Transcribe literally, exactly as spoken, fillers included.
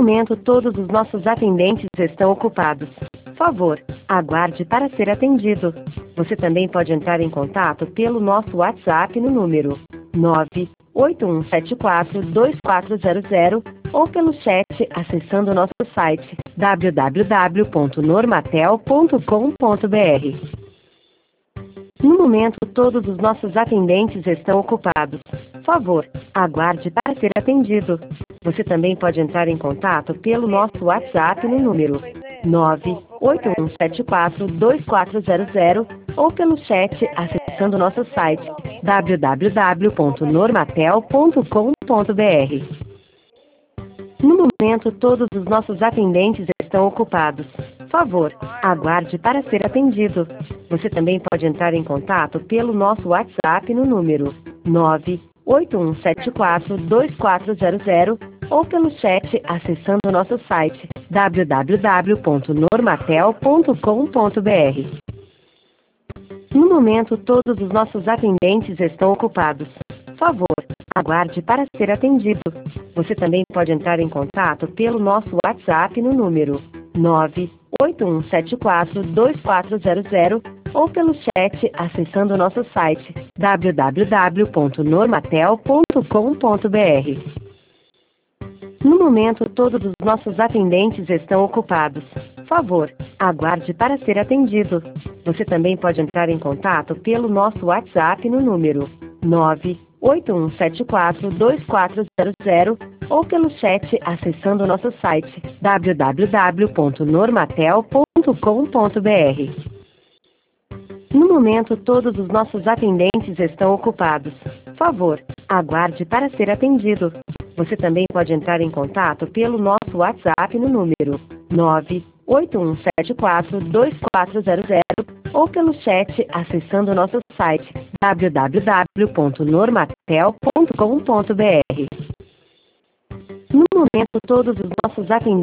momento, todos os nossos atendentes estão ocupados. Por favor, aguarde para ser atendido. Você também pode entrar em contato pelo nosso WhatsApp no número nove oito um sete quatro dois quatro zero zero ou pelo chat acessando nosso site w w w ponto normatel ponto com ponto b r. No momento, todos os nossos atendentes estão ocupados. Por favor, aguarde para ser atendido. Você também pode entrar em contato pelo nosso WhatsApp no número nove oito um sete quatro dois quatro zero zero ou pelo chat acessando nosso site w w w ponto normatel ponto com ponto b r. No momento, todos os nossos atendentes estão ocupados. Por favor, aguarde para ser atendido. Você também pode entrar em contato pelo nosso WhatsApp no número nove oito um sete quatro dois quatro zero zero ou pelo chat acessando nosso site w w w ponto normatel ponto com ponto b r. No momento, todos os nossos atendentes estão ocupados. Por favor, aguarde para ser atendido. Você também pode entrar em contato pelo nosso WhatsApp no número nove oito um sete quatro dois quatro zero zero ou pelo chat acessando nosso site w w w ponto normatel ponto com ponto b r. No momento, todos os nossos atendentes estão ocupados. Por favor, aguarde para ser atendido. Você também pode entrar em contato pelo nosso WhatsApp no número nove oito um sete quatro dois quatro zero zero ou pelo chat acessando nosso site w w w ponto normatel ponto com ponto b r. No momento, todos os nossos atendentes estão ocupados. Por favor, aguarde para ser atendido. Você também pode entrar em contato pelo nosso WhatsApp no número nove oito um sete quatro dois quatro zero zero ou pelo chat acessando nosso site w w w ponto normatel ponto com ponto b r. No momento, todos os nossos atendentes